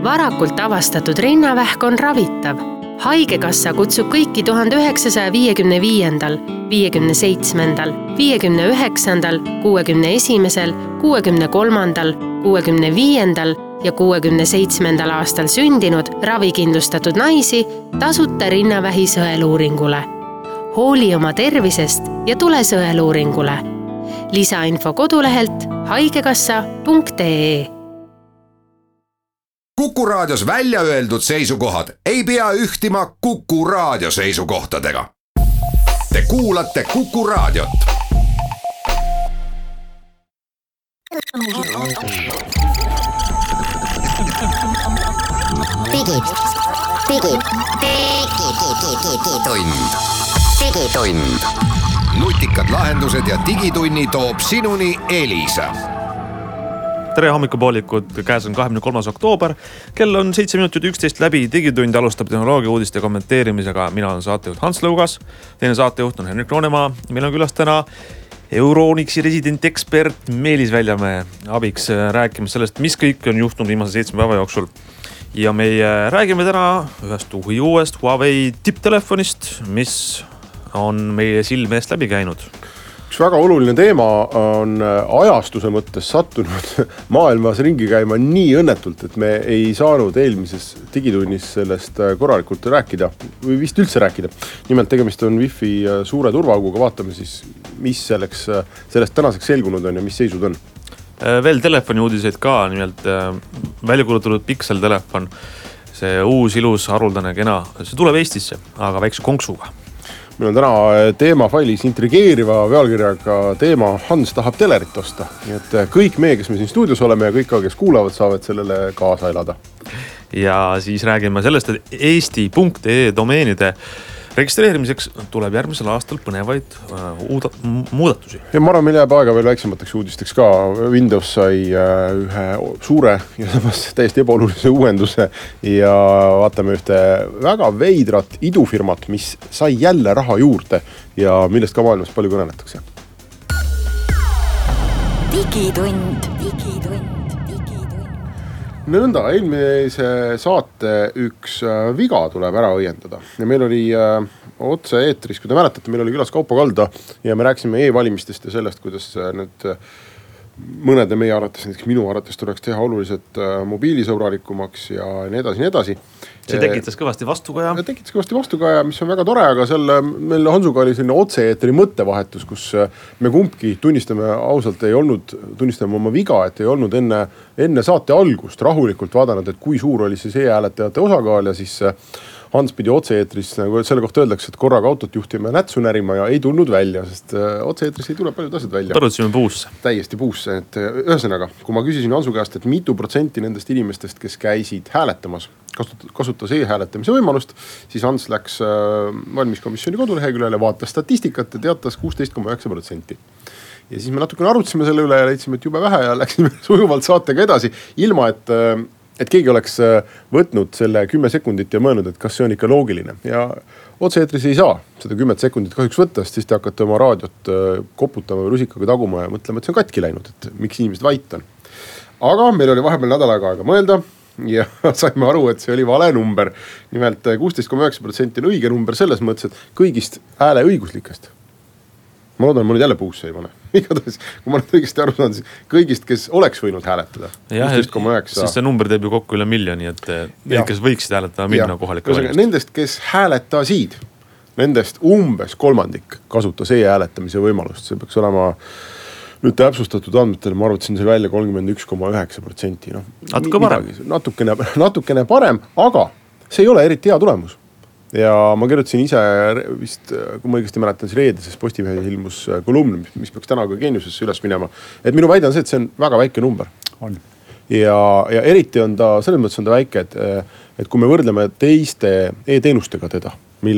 Varakult avastatud rinnavähk on ravitav. Haigekassa kutsub kõiki 1955., 57., 59., 61., 63., 65. ja 67. aastal sündinud ravikindlustatud naisi tasuta rinnavähi sõeluuringule. Hooli oma tervisest ja tule sõeluuringule. Lisainfo kodulehelt haigekassa.ee. Kuku Raadios välja öeldud seisukohad ei pea ühtima Kuku Raadio seisukohtadega. Te kuulate Kuku Raadiot. Digitund. Nutikad lahendused ja digitunni toob sinuni Elisa. Tere hommikupoolikud, käes on 23. oktoober. Kell on 7 minutit 11 läbi. Digitund alustab tehnoloogia uudiste kommenteerimisega. Mina olen saatejuht Hans Lõugas. Teine saatejuht on Henrik Roonemaa. Meil on külas täna Euronixi resident ekspert Meelis Väljamäe abiks rääkimas sellest, mis kõik on juhtunud viimase 7 päeva jooksul. Ja meie räägime täna ühest uuest Huawei tipptelefonist, mis on meie silme eest läbi käinud. Üks väga oluline teema on ajastuse mõttes sattunud maailmas ringi käima nii õnnetult, et me ei saanud eelmises digitunnis sellest korralikult rääkida või vist üldse rääkida. Nimelt tegemist on Wi-Fi suure turvaauguga, vaatame siis, mis sellest tänaseks selgunud on ja mis seisud on. Veel telefoni uudiseid ka, nimelt väljakuulutatud Pixel telefon, see uus ilus haruldane kena, see tuleb Eestisse, aga väikse konksuga. Meil on täna teema failis intrigeeriva pealkirjaga teema Hans tahab telerit osta. Nii et kõik meie, kes me siin stuudios oleme ja kõik, kes kuulavad, saavad sellele kaasa elada. Ja siis räägime sellest, et eesti.ee domeenide registreerimiseks tuleb järgmisel aastal põnevaid muudatusi. Ja ma arvan, meil jääb aega veel väiksemateks uudisteks ka. Windows sai ühe suure ja samas täiesti ebaolulise uuenduse ja vaatame ühte väga veidrat idufirmat, mis sai jälle raha juurde ja millest ka maailmas palju kõneletakse. Digitund. Nõnda, eelmise saate üks viga tuleb ära õiendada. Ja meil oli otse eetris, kui te mäletate, meil oli külas Kaupo Kalda ja me rääksime e-valimistest ja sellest, kuidas nüüd mõnede meie arvates, näiteks minu arvates tuleks teha oluliselt mobiilisõbralikumaks ja nii edasi. See tekitas kõvasti vastukaja. Tekitas kõvasti vastukaja, mis on väga tore, aga meil Hansuga oli selline otse-eetri mõttevahetus, kus me kumbki tunnistame ausalt tunnistame oma viga, et ei olnud enne saate algust rahulikult vaadanud, et kui suur oli see e-hääletajate osakaal ja siis Hans pidi otse-eetris, nagu selle kohta öeldakse, et korraga autot juhtima ja nätsu närima ja ei tulnud välja, sest otse-eetris ei tule paljud asjad välja. Põrutsime puusse. Täiesti puusse. Et ühesõnaga, kui ma küsisin Hansu käest, et mitu protsenti nendest inimestest, kes käisid hääletamas, kasutas e-hääletamise võimalust, siis Hans läks valimiskomisjoni koduleheküljele, vaatas statistikat ja teatas 16,9%. Ja siis me natukene arutasime selle üle ja leidsime, et jube vähe ja läksime sujuvalt saatega edasi, ilma et keegi oleks võtnud selle 10 sekundit ja mõelnud, et kas see on ikka loogiline. Ja otse-eetris ei saa seda 10 sekundit kahjuks võtta, sest siis te hakkate oma raadiot koputama või rusikaga taguma ja mõtlema, et see on katki läinud, et miks inimesed vait on. Aga meil oli vahepeal nädal aega mõelda ja saime aru, et see oli vale number. Nimelt 16,9% on õige number selles mõttes, et kõigist hääle õiguslikest. Ma loodan, et ma nüüd jälle puusse ei pane. Igatahes, kui ma nüüd õigesti aru saan, siis kõigist, kes oleks võinud hääletada. 16,9. Siis see number teeb ju kokku üle miljoni, et need, kes võiksid hääletada, minna kohalike valimist. Nendest, kes hääletasid, nendest umbes kolmandik kasutas e-hääletamise võimalust. See peaks olema nüüd täpsustatud andmetele, ma arvatasin selle välja 31,9%. Natukene parem, aga see ei ole eriti hea tulemus. Ja ma kirjutasin ise vist, kui ma õigesti mäletan, siis reedeses Postimehes ilmus kolumn, mis peaks täna ka Geeniusesse üles minema. Et minu väide on see, et see on väga väike number. On. Ja eriti on ta, selles mõttes on ta väike, et kui me võrdleme teiste e-teenustega teda,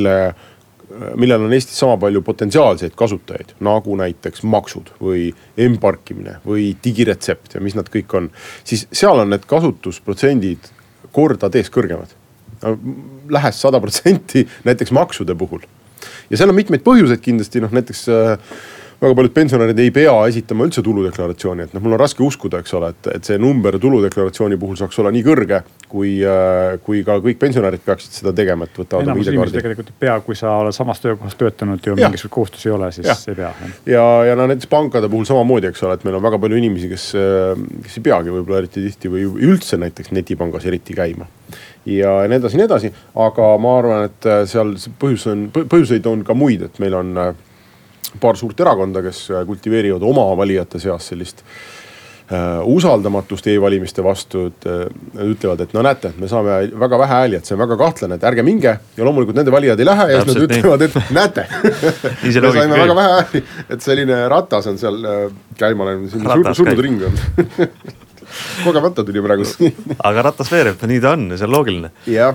millel on Eestis sama palju potentsiaalseid kasutajaid, nagu näiteks maksud või M-parkimine või digiretsept ja mis nad kõik on, siis seal on need kasutusprotsendid korda tees kõrgemad. Lähes 100% näiteks maksude puhul. Ja seal on mitmeid põhjuseid kindlasti, näiteks väga paljud pensionärid ei pea esitama üldse tuludeklaratsiooni, et mul on raske uskuda, eks ole, et see number tuludeklaratsiooni puhul saaks olla nii kõrge, kui ka kõik pensionärid peaksid seda tegema, et võtavad oma ID-kaardi. Inimesed tegelikult ei pea, kui sa oled samas töökohas töötanud ja mingisugust kohustus ei ole, siis ei pea. Ja näiteks pankade puhul samamoodi, eks ole, et meil on väga palju inimesi, kes ei peagi võib-olla eriti tihti või üldse näiteks netipangas eriti käima. Ja nii edasi, aga ma arvan, et seal põhjuseid on ka muid, et meil on paar suurt erakonda, kes kultiveerivad oma valijate seas sellist usaldamatust e-valimiste vastu, et ütlevad, et no näete, me saame väga vähe hääli, et see on väga kahtlane, et ärge minge ja loomulikult nende valijad ei lähe ja nad ütlevad, et näete, me saime väga vähe hääli, et selline Ratas on seal käima läinud, surnud ring on. Kogemata tuli praegu. Aga Ratas veereb, nii ta on, see on loogiline. Ja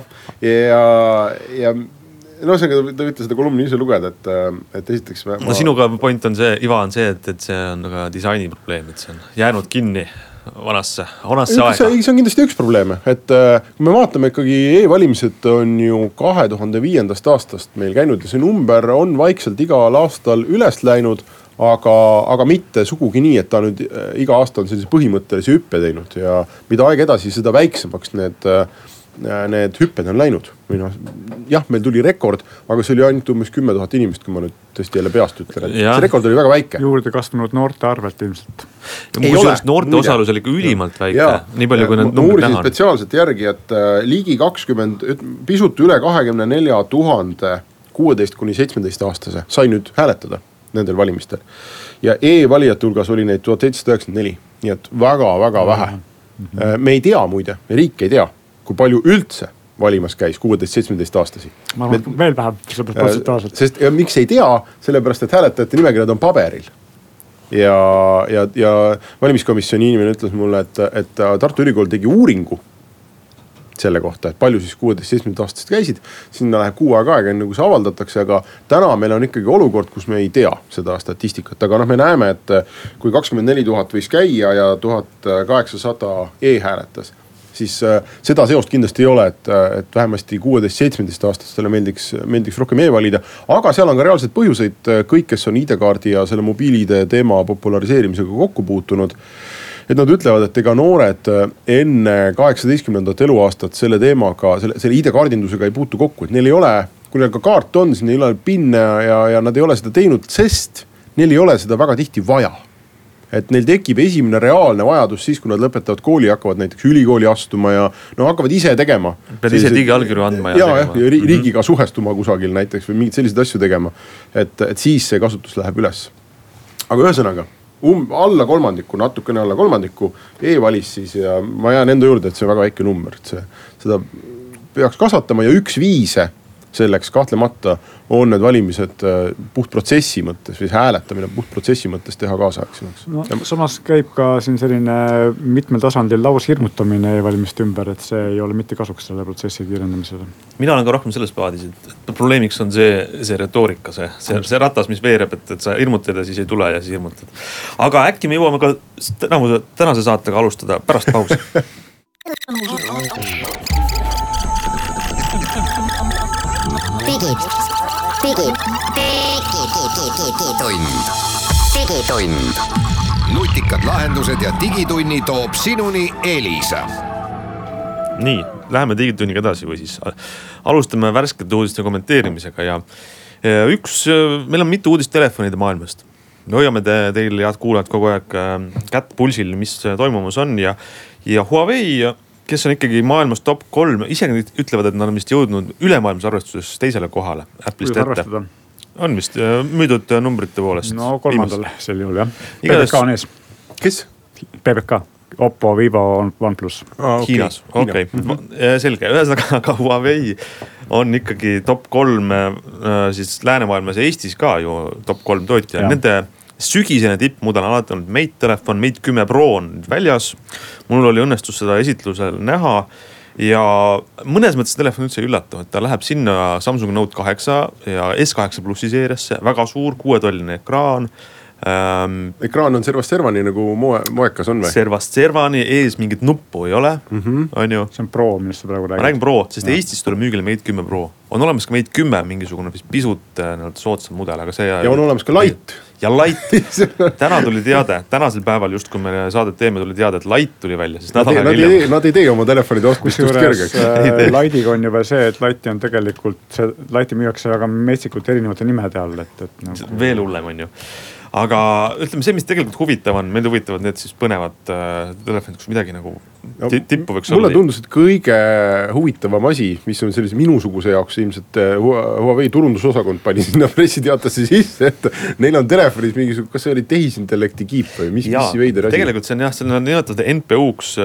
no see, ta võite seda kolumni ise lugeda, et esiteks no sinuga point on see, Iva, on see, et see on ka disaini probleem, et see on jäänud kinni vanasse aega. See on kindlasti üks probleeme, et kui me vaatame ikkagi e-valimised on ju 2005. aastast meil käinud ja see number on vaikselt igal aastal üles läinud, aga mitte sugugi nii, et ta nüüd iga aasta on sellise põhimõttelise hüppe teinud ja mida aeg edasi, seda väiksemaks need hüpped on läinud. Jah, meil tuli rekord, aga see oli ainult umbes 10 000 inimest, kui ma nüüd tõesti jälle peast ütlen. See rekord oli väga väike. Juurde kasvanud noorte arvelt ilmselt. Noorte osalus oli ka ülimalt väike. Nii palju, kui need numbrid näha on. Spetsiaalselt järgi, et ligi 20, pisut üle 24 000 16–17 aastase sai nüüd hääletada nendel valimistel. Ja e-valijate hulgas oli neid 1794. Nii et väga vähe. Me ei tea muide, riik ei tea, kui palju üldse valimas käis 16-17 aastasi. Ma arvan, veel vähem, sest miks ei tea, sellepärast, et hääletajate nimekirjad on paberil. Ja valimiskomisjoni inimene ütles mulle, et Tartu Ülikool tegi uuringu selle kohta, et palju siis 16-17 aastast käisid. Sinna läheb 6 aega enne, kui see avaldatakse, aga täna meil on ikkagi olukord, kus me ei tea seda statistikat. Aga me näeme, et kui 24 000 võis käia ja 1800 e-hääletas, siis seda seost kindlasti ei ole, et vähemasti 16-17 aastastele meeldiks rohkem e-valida. Aga seal on ka reaalsed põhjuseid, kõik, kes on ID-kaardi ja selle mobiil-ID teema populariseerimisega kokku puutunud, et nad ütlevad, et ega noored enne 18. eluaastat selle teemaga, selle ID-kaardindusega ei puutu kokku, et neil ei ole, kui neil ka kaart on, siis neil ei ole pinne ja nad ei ole seda teinud, sest neil ei ole seda väga tihti vaja. Et neil tekib esimene reaalne vajadus siis, kui nad lõpetavad kooli ja hakkavad näiteks ülikooli astuma ja hakkavad ise tegema. Pead ise digiallkirju andma ja riigiga suhestuma kusagil näiteks või mingid sellised asju tegema, et siis see kasutus läheb üles. Aga ühesõnaga, alla kolmandiku, natukene alla kolmandiku e-valis siis ja ma jään enda juurde, et see on väga väike number, et seda peaks kasvatama ja üks viise selleks kahtlemata on need valimised puhtprotsessi mõttes või hääletamine puhtprotsessi mõttes teha kaasaegsemaks. No, samas käib ka siin selline mitmel tasandil laushirmutamine e-valimiste ümber, et see ei ole mitte kasuks selle protsessi kiirendamisele. Mina olen ka rohkem selles paadis, et probleemiks on see retoorika, see ratas, mis veereb, et sa hirmutad ja siis ei tule ja siis hirmutad. Aga äkki me jõuame ka tänase saatega alustada pärast pausi. Digitund. Nutikad lahendused ja digitunni toob sinuni Elisa. Nii, läheme digitunniga edasi või siis alustame värskete uudiste kommenteerimisega ja meil on mitu uudist telefonide maailmast. Me hoiame teil head kuulajad kogu aeg kätt pulsil, mis toimumus on ja Huawei, kes on ikkagi maailmas top 3, isegi ütlevad, et nad on vist jõudnud ülemaailmas arvestuses teisele kohale Apple'ist ette. On vist müüdud numbrite poolest. No kolmandal sel juhul, jah. PBK on ees. Kes? PBK. Oppo, Vivo, OnePlus. Hiinas, okei. Selge. Ühesõnaga Huawei on ikkagi top 3 siis läänemaailmas ja Eestis ka ju top 3 tootja. Nende sügisene tippmudel on alati olnud Mate telefon, Mate 10 Pro on väljas. Mul oli õnnestus seda esitlusel näha ja mõnes mõttes telefon üldse ei üllatu, et ta läheb sinna Samsung Note 8 ja S8 Plusi seeriasse, väga suur 6-tolline ekraan, Ekraan on servast servani nagu moekas on või? Servast servani, ees mingit nuppu ei ole, on ju. See on Pro, millest sa praegu räägid. Ma räägin Pro, sest Eestis tuleb müügile Mate 10 Pro. On olemas ka Mate 10 mingisugune pisut soodsam mudel, aga see... Ja on olemas ka Light. Ja Light. Täna tuli teade, tänasel päeval just kui me saadet teeme, tuli teade, et Light tuli välja. Nad ei tee oma telefonide ostmist just kergeks. Lightiga on juba see, et Lighti on tegelikult, Lighti müüakse väga metsikult erinevate nimede all. Nagu... Veel hullem on ju. Aga ütleme see, mis tegelikult huvitav on, meid huvitavad need siis põnevad telefonid, kus midagi nagu tippu võiks olla. Mulle tundus, et kõige huvitavam asi, mis on sellise minusuguse jaoks ilmselt Huawei turundusosakond pani sinna pressiteatesse sisse, et neil on telefonis mingisugune, kas see oli tehisintellekti kiip või mis veider asi? Tegelikult see on jah, see on nimetatud NPU-ks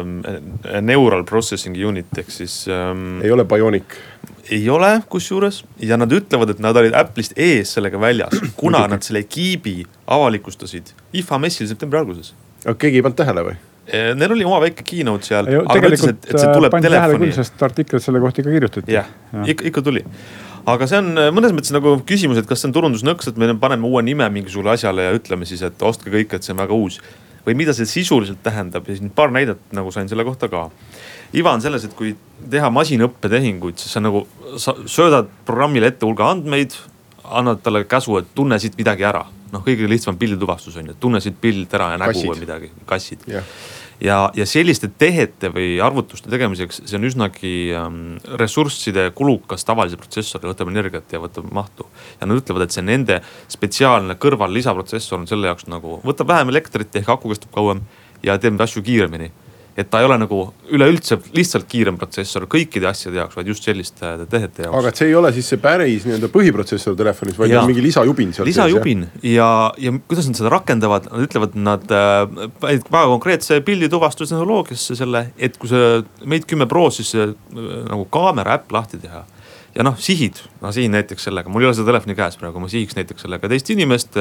Neural Processing Unit, ehk siis... Ei ole Bionic. Ei ole kusjuures ja nad ütlevad, et nad olid Apple'ist ees sellega väljas, kuna nad selle kiibi avalikustasid IFA messil septembri alguses. Keegi ei pannud tähele või? Neil oli oma väike keynote seal. Tegelikult et see tuleb tähele küll, sest artiklit selle kohta ikka kirjutati. Jah, ikka tuli. Aga see on mõnes mõttes nagu küsimus, et kas see on turundusnõks, et me paneme uue nime mingisugule asjale ja ütleme siis, et ostke kõik, et see on väga uus. Või mida see sisuliselt tähendab ja siin paar näidet nagu sain selle kohta ka. Iva on selles, et kui teha masinõppetehinguid, siis sa nagu söödad programmile ette hulga andmeid, annad talle käsu, et tunne siit midagi ära. Kõige lihtsam pildituvastus on ju, tunne siit pild ära ja nägu või midagi, kassid. Ja selliste tehete või arvutuste tegemiseks, see on üsnagi ressursside kulukas tavalise protsessori, võtab energiat ja võtab mahtu. Ja nad ütlevad, et see nende spetsiaalne kõrval lisaprotsessor on selle jaoks nagu, võtab vähem elektrit ehk aku kestab kauem ja teeb asju kiiremini. Et ta ei ole nagu üleüldse lihtsalt kiirem protsessor kõikide asjade jaoks, vaid just selliste tehete jaoks. Aga et see ei ole siis see päris põhiprotsessor telefonis, vaid on mingi lisajubin seal. Lisajubin ja kuidas nad seda rakendavad, nad ütlevad, nad väga konkreetse pildituvastustehnoloogiasse selle, et kui see Mate 10 Pro siis nagu kaamera äpp lahti teha. Ja sihid, sihin näiteks sellega, mul ei ole seda telefoni käes praegu, ma sihiks näiteks sellega teist inimest.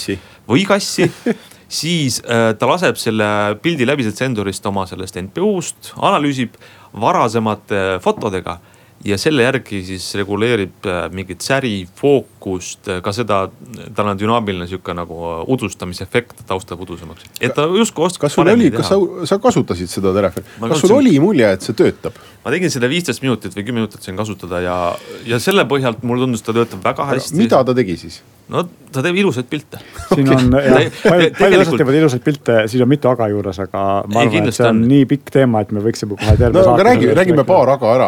Või kassi. Siis ta laseb selle pildi läbiselt sendorist oma sellest NPU-st, analüüsib varasemate fotodega ja selle järgi siis reguleerib mingit säri, fookust, ka seda, tal on dünaamiline siuke nagu udustamisefekt taustab udusemaks. Et ta justkui oskab paremini teha. Kas sa kasutasid seda telefoni? Kas sul oli mulje, et see töötab? Ma tegin seda 15 minutit või 10 minutit sain kasutada ja selle põhjalt mulle tundus, ta töötab väga hästi. Mida ta tegi siis? No ta teeb ilusaid pilte. Siin on, palju osad teevad ilusaid pilte, siin on mitu aga juures, aga ma arvan, et see on nii pikk teema, et me võiksime kohe terve saata. Aga räägime paar aga ära.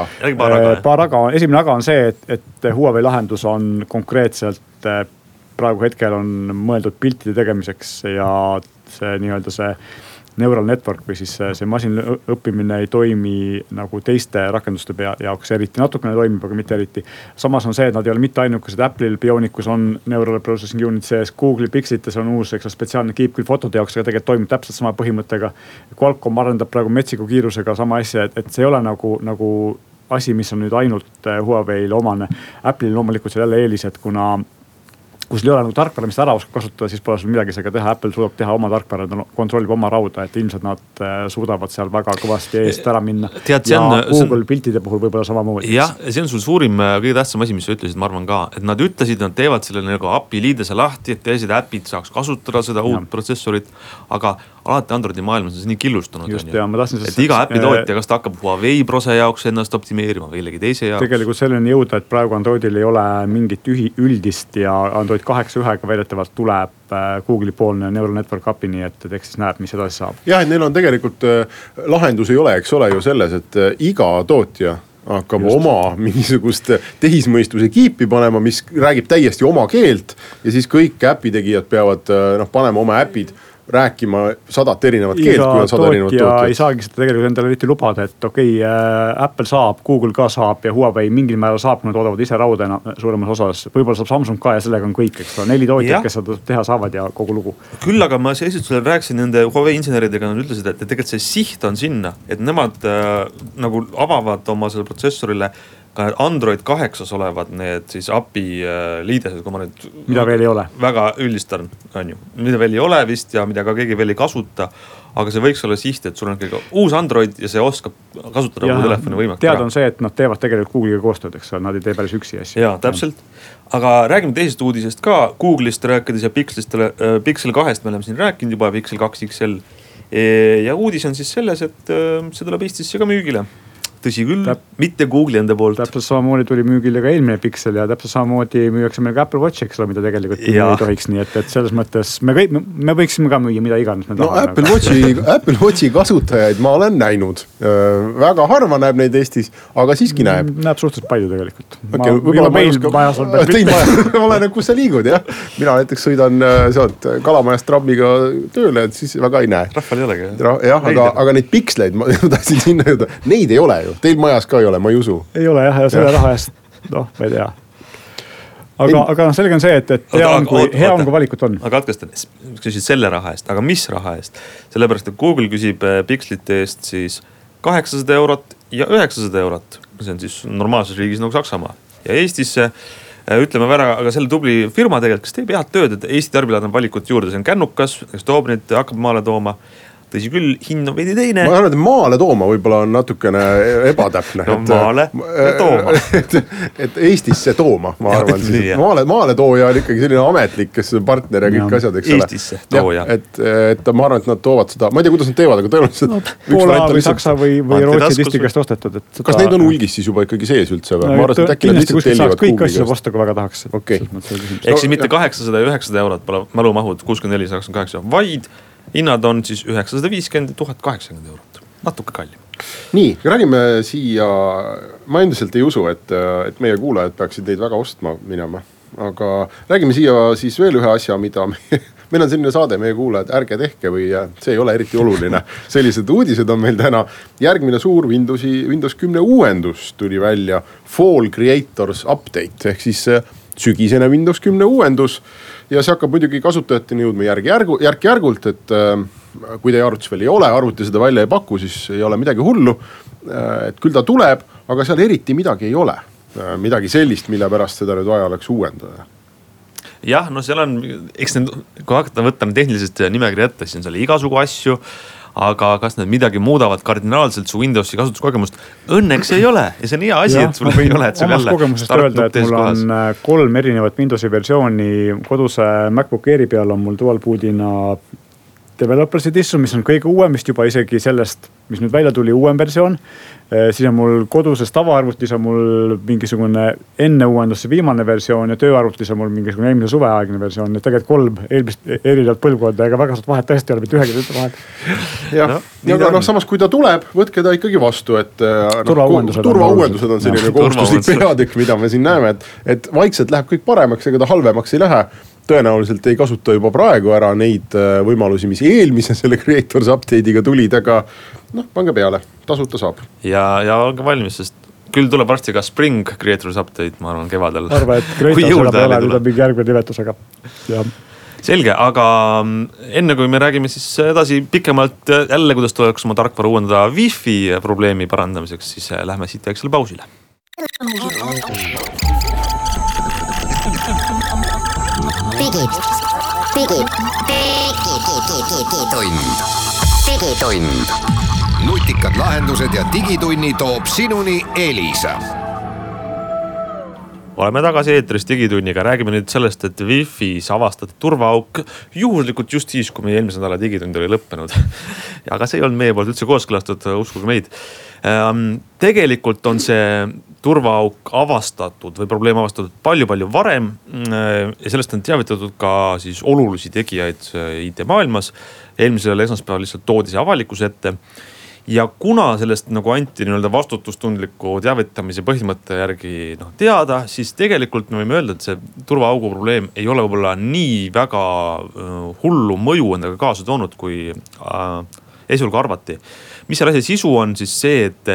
Esimene aga on see, et Huawei lahendus on konkreetselt praegu hetkel on mõeldud piltide tegemiseks ja see nii-öelda see neural network või siis see masin õppimine ei toimi nagu teiste rakenduste jaoks eriti. Natukene toimib, aga mitte eriti. Samas on see, et nad ei ole mitte ainukesed. Apple'il Bionicus on neural processing unit sees, Google'i Pixelites on uus spetsiaalne kiip küll fotode jaoks, aga tegelikult toimib täpselt sama põhimõttega. Qualcomm arendab praegu metsiku kiirusega sama asja, et see ei ole nagu asi, mis on nüüd ainult Huawei'le omane. Apple'il loomulikult seal jälle eelised, kuna kui sul ei ole nagu tarkvara, mis ta ära oskab kasutada, siis pole sul midagi sellega teha. Apple suudab teha oma tarkvara, ta kontrollib oma rauda, et ilmselt nad suudavad seal väga kõvasti eest ära minna. Google piltide puhul võib-olla samamoodi. Jah, see on sul suurim, kõige tähtsam asi, mis sa ütlesid, ma arvan ka, et nad ütlesid, nad teevad selle nagu API liidese lahti, et teised äpid saaks kasutada seda uut protsessorit, aga alati Androidi maailmas on see nii killustunud. Just, ja ma tahtsin et iga äpi tootja, kas ta hakkab Huawei prose jaoks ennast optimeerima või illegi teise jaoks. Tegelikult selleni jõuda, et praegu Androidil ei ole mingit üldist ja Android 8.1-ga väidetavalt tuleb Google'i poolne neural network API, nii et eks siis näeb, mis edasi saab. Jah, et neil on tegelikult lahendus ei ole, eks ole ju selles, et iga tootja hakkab oma mingisugust tehismõistuse kiipi panema, mis räägib täiesti oma keelt ja siis kõik äpitegijad peavad panema oma äpid rääkima 100 erinevat keelt, kui on 100 erinevat tootjat. Ei saagi seda tegelikult endale eriti lubada, et Apple saab, Google ka saab ja Huawei mingil määral saab, kui nad oodavad ise raudena suuremas osas. Võib-olla saab Samsung ka ja sellega on kõik, eks. 4 tootjad, kes seda teha saavad ja kogu lugu. Küll aga ma esitlusel rääkisin nende Huawei inseneridega, nad ütlesid, et tegelikult see siht on sinna, et nemad nagu avavad oma selle protsessorile ka Android 8 olevad need siis API liidesed, kui ma nüüd mida veel ei ole. Väga üldistan, on ju. Mida veel ei ole vist ja mida ka keegi veel ei kasuta. aga see võiks olla siht, et sul on ikkagi uus Android ja see oskab kasutada mu telefoni võimalik. Tead on see, et nad teevad tegelikult Google'iga koostööd, eks nad ei tee päris üksi asja. Jaa, täpselt. Aga räägime teisest uudisest ka, Google'ist rääkides ja Pixel 2-st me oleme siin rääkinud juba, Pixel 2 XL. Ja uudis on siis selles, et see tuleb Eestisse ka müügile. Tõsi küll, mitte Google'i enda poolt. Täpselt samamoodi tuli müügile ka eelmine Pixel ja täpselt samamoodi müüakse meil ka Apple Watch, eks ole, mida tegelikult ei tohiks. Nii et selles mõttes me võiksime ka müüa mida iganes. No Apple Watchi kasutajaid ma olen näinud. Väga harva näeb neid Eestis, aga siiski näeb. Näeb suhteliselt palju tegelikult. Oleneb, kus sa liigud, jah. Mina näiteks sõidan sealt Kalamajast trammiga tööle, et siis väga ei näe. Rahval ei olegi. Jah, aga neid Pixleid, ma tahtsin sinna jõuda, neid ei ole. Teil majas ka ei ole, ma ei usu. Ei ole jah, ja selle raha eest, ma ei tea. Aga selge on see, et hea on, kui valikut on. Aga katkestan, küsid selle raha eest, aga mis raha eest? Sellepärast, et Google küsib Pixlite eest siis 800 eurot ja 900 eurot. See on siis normaalses riigis nagu Saksamaa. Ja Eestisse ütleme ära, aga selle tubli firma tegelikult, kes teeb head tööd, et Eesti tarbijad on valikut juurde. See on kännukas, kes toob neid, hakkab maale tooma. Tõsi küll, hind on veidi teine. Ma arvan, et maale tooma võib-olla on natukene ebatäpne. No maale tooma. Et Eestisse tooma, ma arvan. Maale tooja on ikkagi selline ametlik, kes partner ja kõik asjad, eks ole. Eestisse tooja. Et ma arvan, et nad toovad seda, ma ei tea, kuidas nad teevad, aga tõenäoliselt. Poola või Saksa või Rootsi distikest ostetud. Kas neid on hulgis siis juba ikkagi sees üldse? Ma arvan, et äkki nad lihtsalt tellivad kõik asju vastu, kui väga tahaks. Ehk siis mitte 800 ja 900 eurot pole mälumahud 64-88, vaid hinnad on siis 950 1080 eurot. Natuke kallim. Nii, räägime siia, ma endiselt ei usu, et meie kuulajad peaksid neid väga ostma minema. Aga räägime siia siis veel ühe asja, mida meil on selline saade, meie kuulajad, ärge tehke või see ei ole eriti oluline. Sellised uudised on meil täna. Järgmine suur Windows 10 uuendus tuli välja Fall Creators Update ehk siis sügisene Windows 10 uuendus. Ja see hakkab muidugi kasutajateni jõudma järk-järgult, et kui teie arvutis veel ei ole, arvuti seda välja ei paku, siis ei ole midagi hullu. Et küll ta tuleb, aga seal eriti midagi ei ole. Midagi sellist, mille pärast seda nüüd vaja oleks uuendada. Jah, no seal on, eks need, kui hakata võtta tehnilisest nimekirja ette, siis on seal igasugu asju. Aga kas need midagi muudavad kardinaalselt su Windowsi kasutuskogemust? Õnneks ei ole. Ja see on hea asi, et sul ei ole. Omast kogemusest öelda, et mul on 3 erinevat Windowsi versiooni. Koduse MacBook Airi peal on mul dual boot'ina Developers Edition, mis on kõige uuem, vist juba isegi sellest, mis nüüd välja tuli uuem versioon. Siis on mul koduses tavaarvutis on mul mingisugune enne uuendusse viimane versioon ja tööarvutis on mul mingisugune eelmise suveaegne versioon. Nii tegelikult 3 eelmist erinevat põlvkonda, ega väga suurt vahet tõesti ei ole, mitte ühegi vahet. Ja samas kui ta tuleb, võtke ta ikkagi vastu, et turvauuendused on selline kohustuslik peatükk, mida me siin näeme, et vaikselt läheb kõik paremaks, ega ta halvemaks ei lähe. Tõenäoliselt ei kasuta juba praegu ära neid võimalusi, mis eelmise selle Creators Update'iga tulid, aga pange peale, tasuta saab. Ja olge valmis, sest küll tuleb varsti ka Spring Creators Update, ma arvan, kevadel. Arva, et Creators peale nüüd on mingi järgmine nimetusega. Selge, aga enne kui me räägime siis edasi pikemalt jälle, kuidas tuleks oma tarkvara uuendada Wi-Fi probleemi parandamiseks, siis lähme siit väiksele pausile. Digitund. Nutikad lahendused ja digitunni toob sinuni Elisa. Oleme tagasi eetris digitunniga. Räägime nüüd sellest, et Wi-Fi's avastati turvaauk juhuslikult just siis, kui meie eelmise nädala digitund oli lõppenud. Aga see ei olnud meie poolt üldse kooskõlastatud, uskuge meid. Tegelikult on see turvaauk avastatud või probleem avastatud palju-palju varem. Ja sellest on teavitatud ka siis olulisi tegijaid IT maailmas. Eelmisel esmaspäeval lihtsalt toodi see avalikkuse ette. Ja kuna sellest nagu anti vastutustundliku teavitamise põhimõtte järgi teada, siis tegelikult me võime öelda, et see turvaaugu probleem ei ole võib-olla nii väga hullu mõju endaga kaasa toonud, kui esialgu arvati. Mis selle asja sisu on siis see, et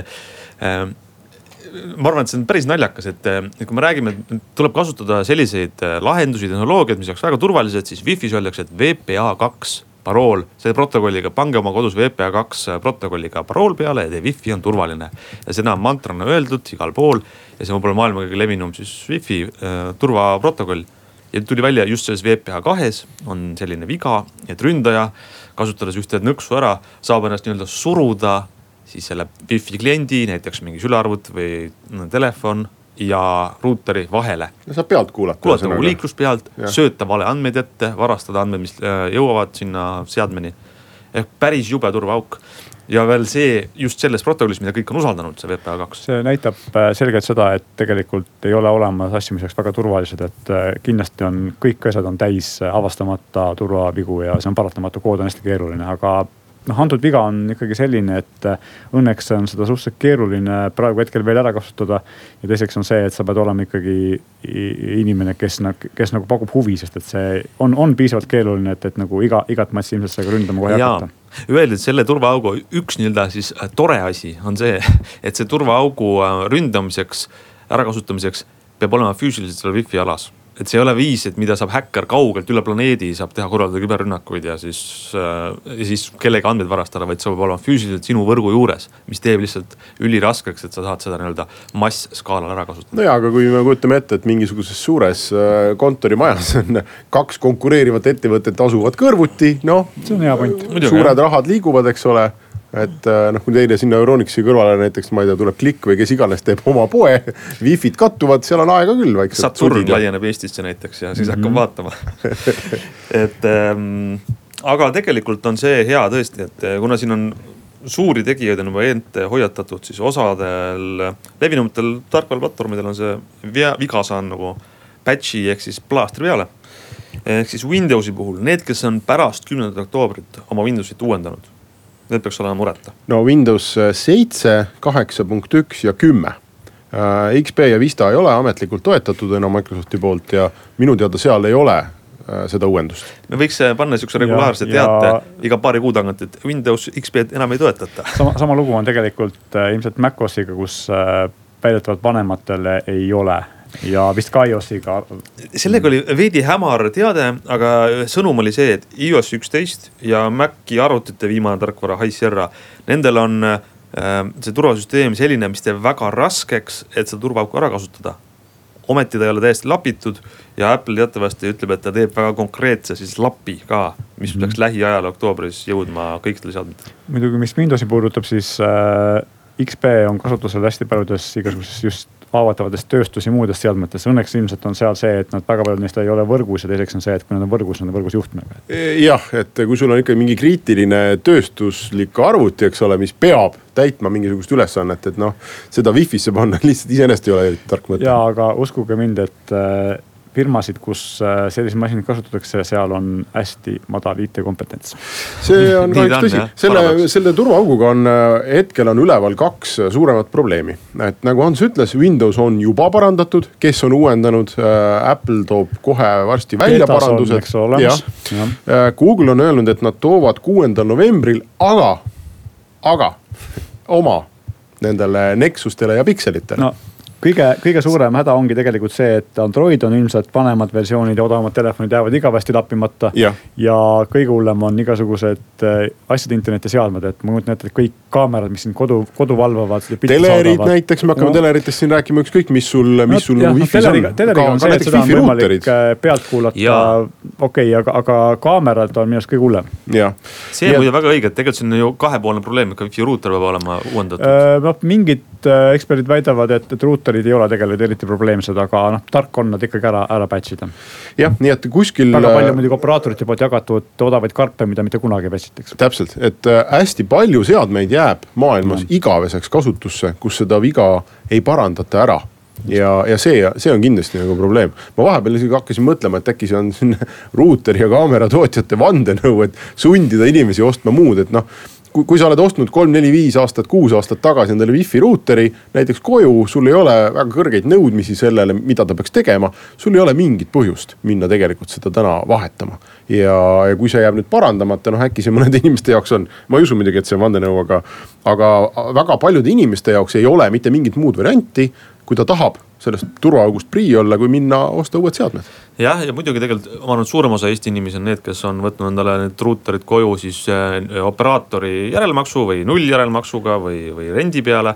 ma arvan, et see on päris naljakas, et kui me räägime, et tuleb kasutada selliseid lahendusi, tehnoloogiad, mis oleks väga turvalised, siis Wi-Fi's öeldakse, et VPA2 parool, see protokolliga, pange oma kodus VPA2 protokolliga parool peale ja teie Wi-Fi on turvaline. Ja seda on mantrana öeldud igal pool ja see on võib-olla maailma kõige levinum siis Wi-Fi turvaprotokoll. ja tuli välja just selles VPH2-s on selline viga, et ründaja kasutades ühte nõksu ära saab ennast nii-öelda suruda siis selle Wi-Fi kliendi, näiteks mingi sülearvut või telefon ja ruuteri vahele. Ja saab pealt kuulata. Kuulata kogu liiklust pealt, sööta vale andmeid ette, varastada andmeid, mis jõuavad sinna seadmeni. Ehk päris jube turvaauk. Ja veel see just selles protokollis, mida kõik on usaldanud, see VPH2. See näitab selgelt seda, et tegelikult ei ole olemas asju, mis oleks väga turvalised, et kindlasti on kõik asjad on täis avastamata turvavigu ja see on paratamatu, kood on hästi keeruline, aga antud viga on ikkagi selline, et õnneks on seda suhteliselt keeruline praegu hetkel veel ära kasutada. Ja teiseks on see, et sa pead olema ikkagi inimene, kes nagu pakub huvi, sest et see on piisavalt keeruline, et nagu igat matsi ilmselt seda ründama kohe hakata. Öeldi, et selle turvaaugu üks nii-öelda siis tore asi on see, et see turvaaugu ründamiseks, ärakasutamiseks peab olema füüsiliselt selle Wi-Fi alas. Et see ei ole viis, et mida saab häkker kaugelt üle planeedi, saab teha korraldada küberrünnakuid ja siis kellegi andmeid varastada, vaid see peab olema füüsiliselt sinu võrgu juures, mis teeb lihtsalt üliraskeks, et sa saad seda nii-öelda mass-skaalal ära kasutada. No jaa, aga kui me kujutame ette, et mingisuguses suures kontorimajas on 2 konkureerivat ettevõtet asuvad kõrvuti, see on hea point. Suured rahad liiguvad, eks ole. Et kui teile sinna Euronixi kõrvale näiteks, ma ei tea, tuleb Klikk või kes iganes teeb oma poe, Wi-Fi'd kattuvad, seal on aega küll vaikselt. Saturn laieneb Eestisse näiteks ja siis hakkab vaatama. Aga tegelikult on see hea tõesti, et kuna siin on suuri tegijaid on juba ente hoiatatud, siis osadel levinumatel tarkvalplatvormidel on see viga saan nagu patchi ehk siis plaastri peale. Ehk siis Windowsi puhul, need, kes on pärast 10. oktoobrit oma Windowsit uuendanud, need peaks olema mureta. No Windows 7, 8.1 ja 10. XP ja Vista ei ole ametlikult toetatud enam Microsofti poolt ja minu teada seal ei ole seda uuendust. Me võiks panna siukse regulaarse teate iga paari kuu tagant, et Windows XP enam ei toetata. Sama lugu on tegelikult ilmselt MacOSiga, kus väidetavalt vanematele ei ole. Ja vist ka iOSiga. Sellega oli veidi hämar teade, aga sõnum oli see, et iOS 11 ja Maci arvutite viimane tarkvara High Sierra, nendel on see turvasüsteem selline, mis teeb väga raskeks, et seda turvaauku ära kasutada. Ometi ta ei ole täiesti lapitud ja Apple teatavasti ütleb, et ta teeb väga konkreetse siis lapi ka, mis peaks lähiajal oktoobris jõudma kõikidele seadmetele. Muidugi, mis Windowsi puudutab, siis XP on kasutusel hästi paljudes igasuguses just haavatavates tööstus ja muudes seadmetes. Õnneks ilmselt on seal see, et nad väga palju neist ei ole võrgus ja teiseks on see, et kui nad on võrgus, nad on võrgus juhtmega. Jah, et kui sul on ikka mingi kriitiline tööstuslik arvuti, eks ole, mis peab täitma mingisugust ülesannet, et seda Wi-Fi'sse panna lihtsalt iseenest ei ole tark mõte. Ja, aga uskuge mind, et firmasid, kus sellised masinid kasutatakse, seal on hästi madal IT-kompetents. See on kahjuks tõsi. Selle turvaauguga on hetkel on üleval 2 suuremat probleemi. Et nagu Hans ütles, Windows on juba parandatud, kes on uuendanud, Apple toob kohe varsti välja parandused. Google on öelnud, et nad toovad 6. novembril, aga oma nendele Nexustele ja Pixelitele. Kõige suurem häda ongi tegelikult see, et Android on ilmselt vanemad versioonid ja odavamad telefonid jäävad igavesti lappimata. Ja kõige hullem on igasugused asjade internetiseadmed, et ma mõtlen, et kõik kaamerad, mis siin kodu valvavad. Telerid näiteks, me hakkame teleritest siin rääkima ükskõik, mis sul nagu Wi-Fi's on. Teleriga on see, et seda on võimalik pealt kuulata. Okei, aga kaamerad on minust kõige hullem. See on muide väga õige, et tegelikult see on ju kahepoolne probleem, et Wi-Fi ruuter peab olema uuendatud. Mingid eksperdid väidavad, et ruuterid ei ole tegelikult eriti probleemsed, aga tark on nad ikkagi ära patchida. Jah, nii et kuskil väga palju muidugi operaatorite poolt jagatud odavaid karpe, mida mitte kunagi patchitakse. Täpselt, et hästi palju seadmeid jääb maailmas igaveseks kasutusse, kus seda viga ei parandata ära. Ja see on kindlasti nagu probleem. Ma vahepeal isegi hakkasin mõtlema, et äkki see on ruuteri ja kaamera tootjate vandenõu, et sundida inimesi ostma muud, et kui sa oled ostnud 3, 4, 5 aastat, 6 aastat tagasi endale Wi-Fi ruuteri, näiteks koju, sul ei ole väga kõrgeid nõudmisi sellele, mida ta peaks tegema, sul ei ole mingit põhjust minna tegelikult seda täna vahetama. Ja kui see jääb nüüd parandamata, äkki see mõnede inimeste jaoks on, ma ei usu midagi, et see on vandenõu, aga väga paljude inimeste jaoks ei ole mitte mingit muud varianti, kui ta tahab sellest turvaaugust prii olla, kui minna osta uued seadmed. Ja muidugi tegelikult ma arvan, et suurem osa Eesti inimesi on need, kes on võtnud endale need ruuterid koju siis operaatori järelmaksu või null järelmaksuga või rendi peale.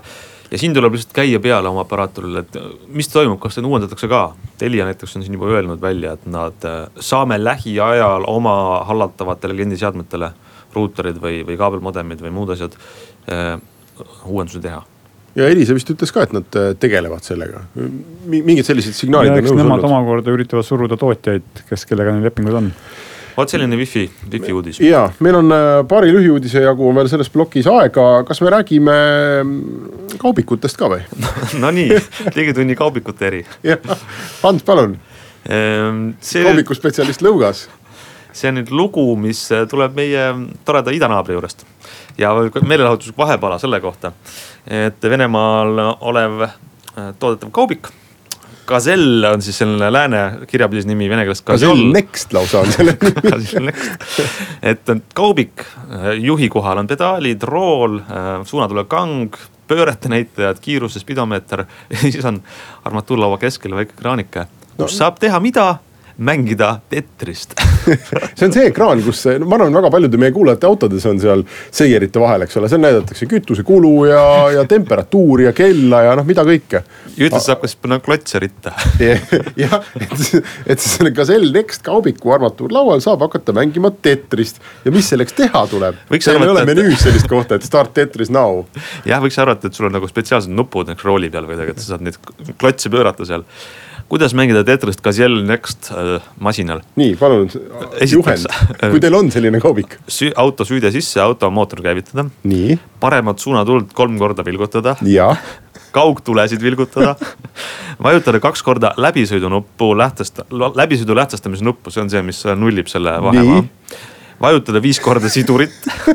ja siin tuleb lihtsalt käia peale oma aparaaturil, et mis toimub, kas seda uuendatakse ka. Telia näiteks on siin juba öelnud välja, et nad saame lähiajal oma hallatavatele kliendiseadmetele ruuterid või kaabelmodemid või muud asjad uuendusi teha. Ja Elisa vist ütles ka, et nad tegelevad sellega. Mingid sellised signaalid on nõus olnud. Nemad omakorda üritavad suruda tootjaid, kellega neil lepingud on. Vaat selline wifi uudis. Ja, meil on paari lühiuudise jagu on veel selles blokis aega. Kas me räägime kaubikutest ka või? No nii, Digitunni kaubikute eri. Hans, palun. Kaubikuspetsialist Lõugas. See on nüüd lugu, mis tuleb meie toreda idanaabri juurest. Ja meelelahutus vahepala selle kohta, et Venemaal olev toodetav kaubik. Gazell on siis selline lääne kirjapidis nimi, vene keeles Gazell Next lausa on selle nimi. Et kaubik, juhi kohal on pedaalid, rool, suunatule kang, pöörete näitajad, kiiruses pidomeeter ja siis on armatuurlaua keskel väike kraanike, kus saab teha mida? Mängida Tetrist. See on see ekraan, kus ma arvan, väga paljude meie kuulajate autodes on seal seierite vahel, eks ole, seal näidatakse kütuse kulu ja temperatuuri ja kella ja mida kõike. Ja ütles saab, kas panna klotse ritta. Ja, et selle Gazell Next kaubiku armatuurlaual saab hakata mängima Tetrist ja mis selleks teha tuleb? See ei ole menüüs sellist kohta, et start Tetris now. Jah, võiks arvata, et sul on nagu spetsiaalsed nupud rooli peal või et sa saad neid klotse pöörata seal. Kuidas mängida Tetrist Gazell Next masinal? Nii, palun juhend, kui teil on selline kaubik. Auto süüde sisse, auto mootor käivitada. Nii. Paremat suunatuld 3 korda vilgutada. Ja. Kaugtulesid vilgutada. Vajutada 2 korda läbisõidu lähtestamise nuppu, see on see, mis nullib selle vahemaa. Vajutada 5 korda sidurit.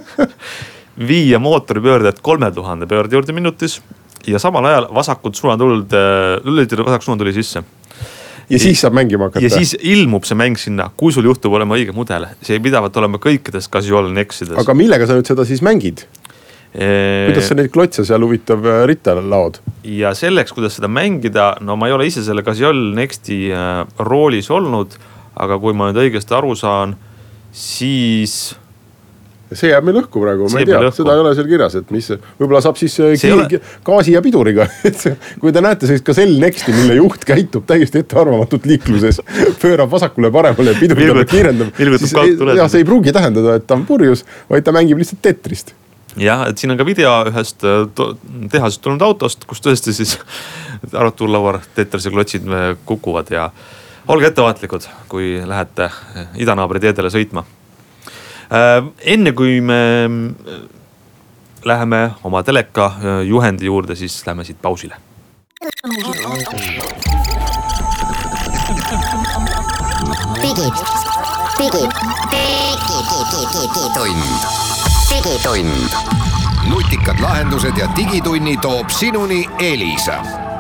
Viia mootori pöörded 3000 pöörde juurde minutis. Ja samal ajal vasakut suunatuld, lülitada vasak suunatuli sisse. Ja siis saab mängima hakata. Ja siis ilmub see mäng sinna, kui sul juhtub olema õige mudel. See pidavat olema kõikides Gazell Nexides. Aga millega sa nüüd seda siis mängid? Kuidas sa neid klotse seal huvitav ritta laod? Ja selleks, kuidas seda mängida, no ma ei ole ise selle Gazell Nexti roolis olnud, aga kui ma nüüd õigesti aru saan, siis... See jääb meil õhku praegu, ma ei tea, seda ei ole seal kirjas, et mis võib-olla saab siis gaasi ja piduriga. Kui te näete sellist Gazell Nexti, mille juht käitub täiesti ettearvamatult liikluses, pöörab vasakule paremale ja piduriga kiirendab, siis see ei pruugi tähendada, et ta on purjus, vaid ta mängib lihtsalt Tetrist. Jah, et siin on ka video ühest tehasest tulnud autost, kus tõesti siis armatuurlaual Tetrise klotsid kukuvad ja olge ettevaatlikud, kui lähete idanaabri teedele sõitma. Enne kui me läheme oma teleka juhendi juurde, siis lähme siit pausile. Digitund. Nutikad lahendused ja digitunni toob sinuni Elisa.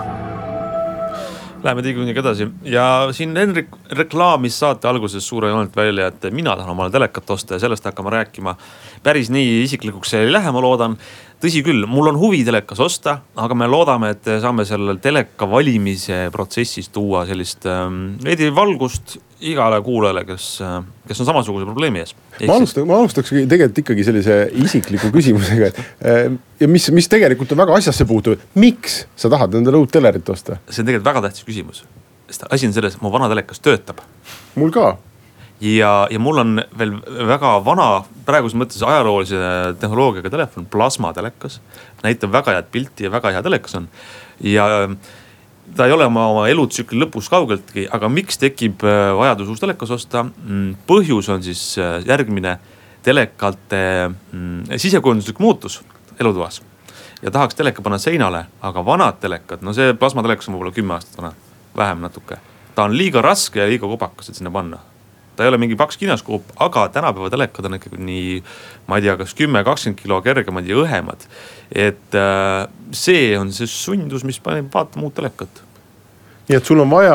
Läheme Digitunniga edasi ja siin Henrik reklaamis saate alguses suure joonelt välja, et mina tahan omale telekat osta ja sellest hakkama rääkima. Päris nii isiklikuks see ei lähe, ma loodan. Tõsi küll, mul on huvi telekas osta, aga me loodame, et saame sellel teleka valimise protsessis tuua sellist veidi valgust igale kuulajale, kes on samasuguse probleemi ees. Ma alustaks tegelikult ikkagi sellise isikliku küsimusega, ja mis tegelikult on väga asjasse puutuv. Miks sa tahad endale uut telerit osta? See on tegelikult väga tähtis küsimus. Asi on selles, mu vana telekas töötab. Mul ka. Ja mul on veel väga vana, praeguses mõttes ajaloolise tehnoloogiaga telefon, plasma telekas. Näitab väga head pilti ja väga hea telekas on. Ja ta ei ole oma elutsükli lõpus kaugeltki, aga miks tekib vajadus uus telekas osta? Põhjus on siis järgmine telekate sisekujunduslik muutus elutoas. Ja tahaks teleka panna seinale, aga vanad telekad, no see plasma telekas on võib-olla 10 aastat vana, vähem natuke. Ta on liiga raske ja liiga kobakas, et sinna panna. Ta ei ole mingi paks kinaskoop, aga tänapäeva telekad on ikkagi nii, ma ei tea, kas 10-20 kilo kergemad ja õhemad. Et see on see sundus, mis paneb vaatama uut telekat. nii et sul on vaja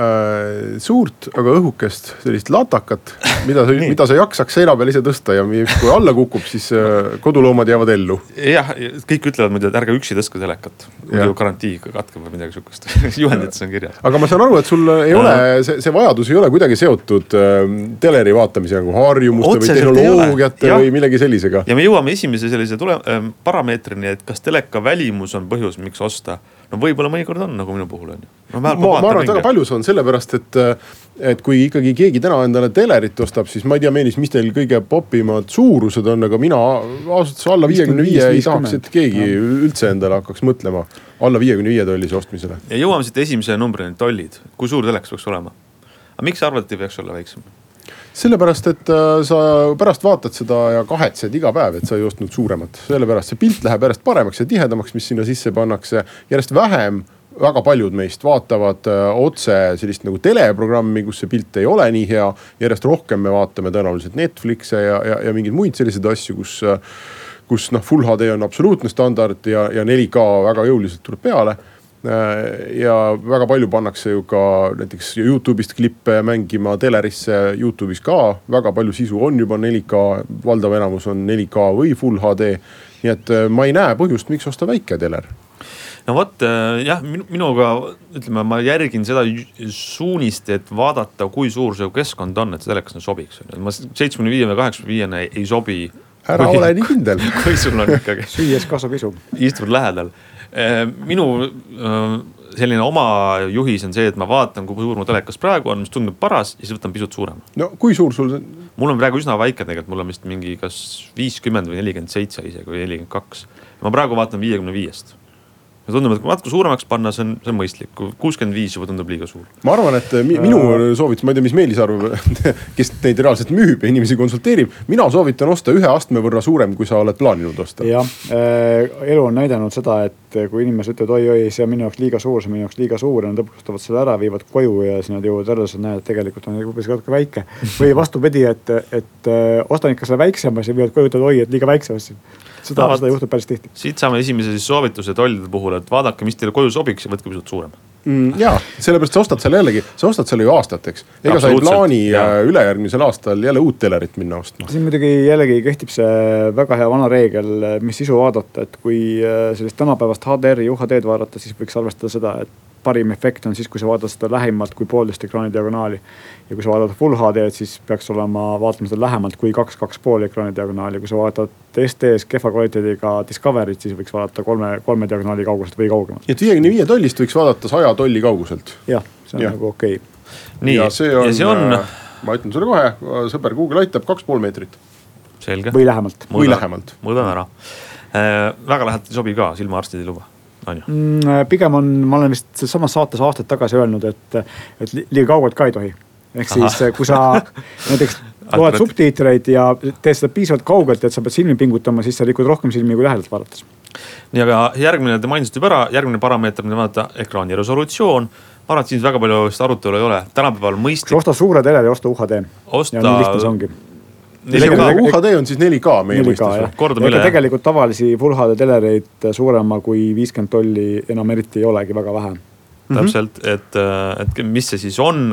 suurt, aga õhukest sellist latakat, mida sa jaksaks seina peal ise tõsta ja kui alla kukub, siis koduloomad jäävad ellu. Jah, kõik ütlevad muidu, et ärge üksi tõska telekat. Garantii katkeb või midagi sükust. Juhendites on kirjas. Aga ma saan aru, et sul ei ole, see vajadus ei ole kuidagi seotud teleri vaatamise nagu harjumuste või tehnoloogiate või millegi sellisega. Ja me jõuame esimese sellise parameetrini, et kas teleka välimus on põhjus, miks osta. No võib-olla mõnikord on, nagu minu puhul on. Ma arvan, et väga palju see on sellepärast, et kui ikkagi keegi täna endale telerit ostab, siis ma ei tea, Meelis, mis teil kõige popimad suurused on, aga mina ausalt alla 55 ei tahaks, et keegi üldse endale hakkaks mõtlema alla 55 tollise ostmisele. Ja jõuame siit esimese numbrini, tollid. Kui suur telekas peaks olema? Aga miks arvad, et ei peaks olla väiksem? Sellepärast, et sa pärast vaatad seda ja kahetsed iga päev, et sa ei ostnud suuremat. Sellepärast see pilt läheb järjest paremaks ja tihedamaks, mis sinna sisse pannakse. Järjest vähem, väga paljud meist vaatavad otse sellist nagu teleprogrammi, kus see pilt ei ole nii hea. Järjest rohkem me vaatame tõenäoliselt Netflixe ja mingeid muid selliseid asju, kus Full HD on absoluutne standard ja 4K väga jõuliselt tuleb peale. Ja väga palju pannakse ju ka näiteks YouTube'ist klippe mängima telerisse, YouTube'is ka väga palju sisu on juba 4K, valdav enamus on 4K või Full HD. Nii et ma ei näe põhjust, miks osta väike teler. No vot, jah, minuga, ütleme, ma järgin seda suunist, et vaadata, kui suur see keskkond on, et see telekas sobiks. Ma 75 või 85 ei sobi. Ära ole nii kindel. Kui sul on ikkagi. Süües kasvab isu. Istud lähedal. Minu selline oma juhis on see, et ma vaatan, kui suur mu telekas praegu on, mis tundub paras ja siis võtan pisut suurema. No kui suur sul see? Mul on praegu üsna väike tegelikult, mul on vist mingi kas 50 või 47 isegi või 42. Ma praegu vaatan 55-st. Ja tundub, et kui matku suuremaks panna, see on mõistlik. 65 juba tundub liiga suur. Ma arvan, et minu soovitus, ma ei tea, mis Meelis arvab, kes neid reaalselt müüb ja inimesi konsulteerib. Mina soovitan osta ühe astme võrra suurem, kui sa oled plaaninud osta. Jah, elu on näidanud seda, et kui inimesed ütlevad, oi, see on minu jaoks liiga suur, see on minu jaoks liiga suur ja nad lõpuks selle ära, viivad koju ja siis nad jõuavad ära, et näed, et tegelikult on natuke väike. Või vastupidi, et ostan ikka selle väiksema, siis viivad koju, ütlevad, oi, et liiga väikse ostsin. Seda juhtub päris tihti. Siit saame esimese soovituse tollide puhul, et vaadake, mis teile koju sobiks ja võtke pisut suurem. Jaa, sellepärast sa ostad selle jällegi, sa ostad selle ju aastateks. Ega sa ei plaani ülejärgmisel aastal jälle uut telerit minna ostma. Siin muidugi jällegi kehtib see väga hea vana reegel, mis sisu vaadata, et kui sellist tänapäevast HDR-i UHD-d vaadata, siis võiks arvestada seda, et parim efekt on siis, kui sa vaatad seda lähemalt kui 1,5 ekraani diagonaali. Ja kui sa vaatad Full HD, siis peaks olema vaatama seda lähemalt kui 2,5 ekraani diagonaali. Kui sa vaatad STS kehva kvaliteediga Discoverit, siis võiks vaadata 3 diagonaali kauguselt või kaugemalt. Et 55 tollist võiks vaadata 100 tolli kauguselt. Jah, see on nagu okei. Nii, ja see on, ma ütlen sulle kohe, sõber Google aitab 2,5 meetrit. Selge. Või lähemalt. Mõõdan ära. Väga lähelt ei sobi ka, silmaarstid ei luba. Pigem on, ma olen vist samas saates aastaid tagasi öelnud, et liiga kaugelt ka ei tohi. Ehk siis, kui sa näiteks loed subtiitreid ja teed seda piisavalt kaugelt, et sa pead silmi pingutama, siis sa likud rohkem silmi kui lähedalt vaadates. Nii, aga järgmine te mainisite juba ära, järgmine parameeter, mida vaadata, ekraani resolutsioon. Ma arvan, et siin väga palju arutelu ei ole. Tänapäeval mõistlik. Kui osta suure teleri, osta UHD. Ja nii lihtne see ongi. UHD on siis 4K meie mõistes. Tegelikult tavalisi Full HD telereid suurema kui 50 tolli enam eriti ei olegi väga vähe. Täpselt, et mis see siis on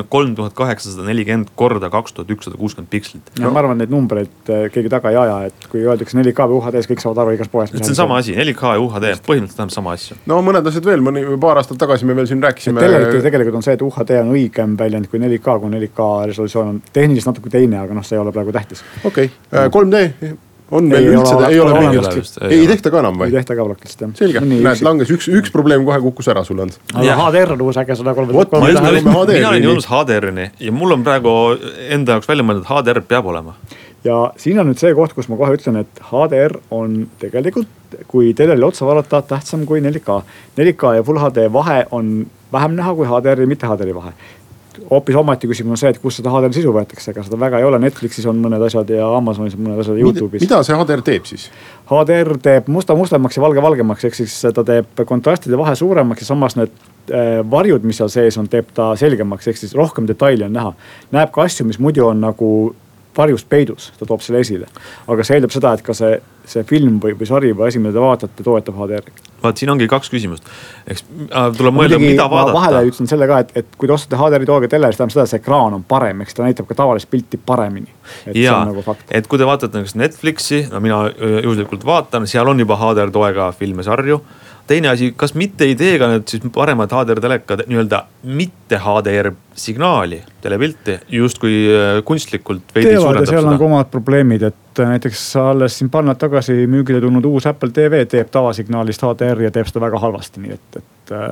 3840 korda 2160 pikslit. Ja ma arvan, neid numbreid keegi taga ei aja, et kui öeldakse 4K või UHD, siis kõik saavad aru igas poes. See on sama asi, 4K ja UHD, põhimõtteliselt tähendab sama asja. No mõned asjad veel, paar aastat tagasi me veel siin rääkisime. Tegelikult on see, et UHD on õigem väljend kui 4K, kui 4K resolutsioon on tehniliselt natuke teine, aga see ei ole praegu tähtis. Okei, 3D on meil üldse, ei ole mingit. Ei tehta ka enam või? Ei tehta ka praktiliselt, jah. Selge, näed, langes üks probleem kohe kukkus ära sulle olnud. Aga HDR on uus äge 130. Mina olen jõudnud HDR-ini ja mul on praegu enda jaoks välja mõeldud, et HDR peab olema. Ja siin on nüüd see koht, kus ma kohe ütlen, et HDR on tegelikult, kui teleril otsa vaadata, tähtsam kui 4K. 4K ja Full HD vahe on vähem näha kui HDR ja mitte HDR vahe. Hoopis omati küsimus on see, et kus seda HDR sisu võetakse, aga seda väga ei ole. Netflixis on mõned asjad ja Amazonis on mõned asjad YouTube'is. Mida see HDR teeb siis? HDR teeb mustemaks ja valgemaks, ehk siis ta teeb kontrastide vahe suuremaks ja samas need varjud, mis seal sees on, teeb ta selgemaks, ehk siis rohkem detaili on näha. Näeb ka asju, mis muidu on nagu varjus peidus, ta toob selle esile. Aga see eeldab seda, et ka see film või sari või asi, mida te vaatate, toetab HDR-i. Vaat siin ongi 2 küsimust. Eks tuleb mõelda, mida vaadata. Vahele ütlesin selle ka, et kui te ostate HDR-i toega teleri, siis seda, see ekraan on parem, eks ta näitab ka tavalist pilti paremini. Ja, et kui te vaatate Netflixi, no mina juhuslikult vaatan, seal on juba HDR toega filme sarju. Teine asi, kas mitte ei teega need siis paremad HDR telekad nii-öelda mitte HDR signaali telepilti, just kui kunstlikult veidi suurendab seda? Seal on ka omad probleemid, et näiteks alles siin paar nädalat tagasi müügile tulnud uus Apple TV teeb tavasignaalist HDR ja teeb seda väga halvasti, nii et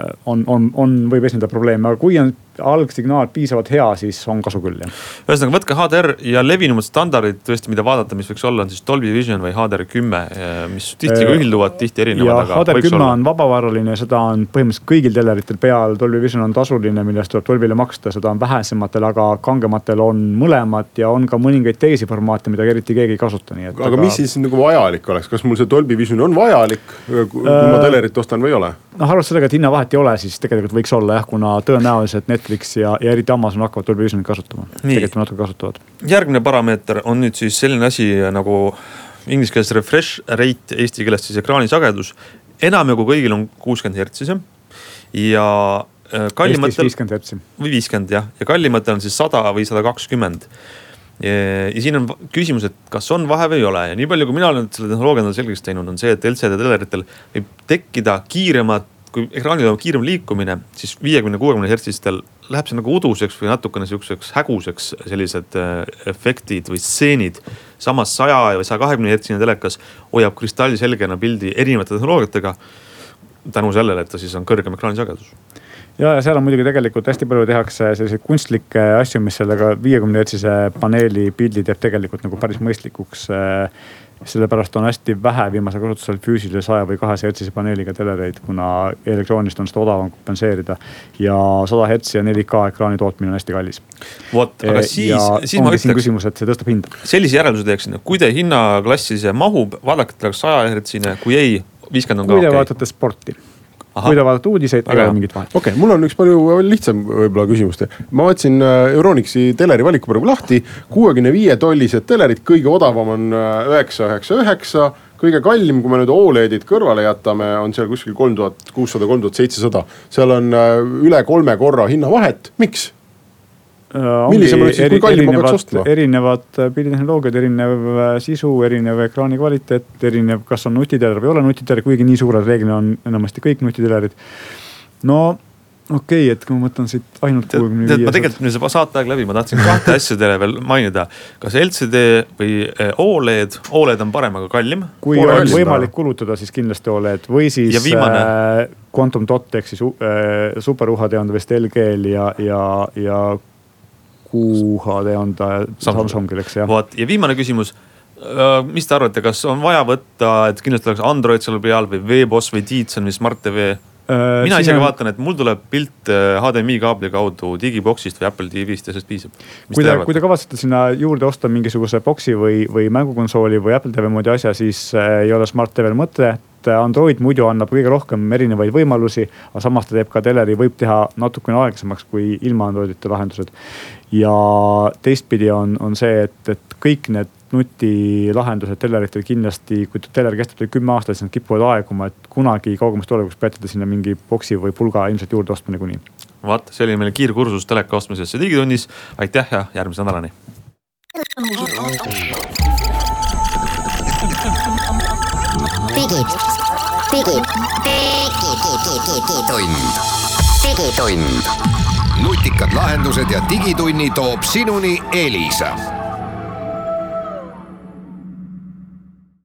võib esineda probleeme, aga kui on algsignaal piisavalt hea, siis on kasu küll. Ühesõnaga, võtke HDR ja levinumad standardid tõesti, mida vaadata, mis võiks olla, on siis Dolby Vision või HDR10, mis tihti ka ühilduvad, tihti erinevad. Ja HDR10 on vabavaraline, seda on põhimõtteliselt kõigil teleritel peal, Dolby Vision on tasuline, millest tuleb Dolbyle maksta, seda on vähesematel, aga kangematel on mõlemad ja on ka mõningaid teisi formaate, mida eriti keegi ei kasuta. Nii, aga mis siis nagu vajalik oleks? Kas mul see Dolby Vision on vajalik, kui ma telerit ostan või ei ole? Arvast sellega, et hinnavahet ei ole, siis tegelikult võiks olla kuna tõenäoliselt Netflix ja eriti Amazon hakkavad Dolby Visionit kasutama. Tegelikult natuke kasutavad. Järgmine parameeter on nüüd siis selline asi nagu inglise keeles refresh rate, eesti keeles siis ekraanisagedus. Enamjagu kõigil on 60 Hz ja kallimatel 50 Hz. Või 50 jah, ja kallimatel on siis 100 või 120. Ja siin on küsimus, et kas on vahe või ei ole ja nii palju, kui mina olen selle tehnoloogiana selgeks teinud, on see, et LCD teleritel võib tekkida kiiremat, kui ekraanil on kiirem liikumine, siis 50-60 Hz-istel läheb see nagu uduseks või natukene selliseks häguseks sellised efektid või stseenid. Samas 100 või 120 Hz-ine telekas hoiab kristallselgena pildi erinevate tehnoloogiatega tänu sellele, et ta siis on kõrgem ekraanisagedus. Ja seal on muidugi tegelikult hästi palju tehakse selliseid kunstlikke asju, mis sellega 50 Hz-ise paneeli pildi teeb tegelikult nagu päris mõistlikuks. Sellepärast on hästi vähe viimase kasutusel füüsilise 100 või 200 Hz-ise paneeliga telereid, kuna elektroonist on seda odavam kompenseerida. Ja 100 Hz ja 4K ekraani tootmine on hästi kallis. Aga siis ma ütleks, küsimus, et see tõstab hinda. Sellise järelduse teeksin, kui te hinnaklassi see mahub, vaadake oleks 100 Hz-ine, kui ei, 50 on ka kui te vaatate sporti. Kui te vaatate uudiseid, ei ole mingit vahet. Okei, mul on üks palju lihtsam võib-olla küsimus. Ma vaatsin Euronixi teleri valiku praegu lahti, 65 tollised telerid, kõige odavam on 999, kõige kallim, kui me nüüd OLED-id kõrvale jätame, on seal kuskil 3600-3700. Seal on üle 3 korra hinnavahet. Miks? Millisem oleks siis, kui kallim ma peaks ostma? Erinevad pilditehnoloogiad, erinev sisu, erinev ekraani kvaliteet, erinev, kas on nutiteler või ei ole nutiteler, kuigi nii suured reeglina on enamasti kõik nutitelerid. No okei, et kui ma mõtlen siit ainult 65. Ma tegelikult nüüd see saate aeg läbi, ma tahtsin 2 asja teile veel mainida. Kas LCD või OLED? OLED on parem, aga kallim. Kui on võimalik kulutada, siis kindlasti OLED. Või siis Quantum Dot, ehk siis Super UHD on vist LG-l ja QHD on ta Samsungil, eks jah. Ja viimane küsimus, mis te arvate, kas on vaja võtta, et kindlasti oleks Android seal peal või VBOS või Tizen või Smart TV? Mina isegi vaatan, et mul tuleb pilt HDMI kaabli kaudu Digiboxist või Apple TV-st ja sellest piisab. Kui te kavatsete sinna juurde osta mingisuguse boksi või mängukonsooli või Apple TV moodi asja, siis ei ole Smart TV mõte. Android muidu annab kõige rohkem erinevaid võimalusi, aga samas ta teeb ka teleri, võib teha natukene aeglasemaks kui ilma Androidite lahendused. Ja teistpidi on see, et kõik need nutilahendused teleritel kindlasti, kui teler kestab 10 aastat, siis nad kipuvad aeguma, et kunagi kaugemast tulevikus peate sinna mingi boksi või pulga ilmselt juurde ostma niikuinii. Vaat, see oli meil kiirkursus teleka ostmisesse Digitunnis. Aitäh ja järgmise nädalani. Digitund. Nutikad lahendused ja Digitunni toob sinuni Elisa.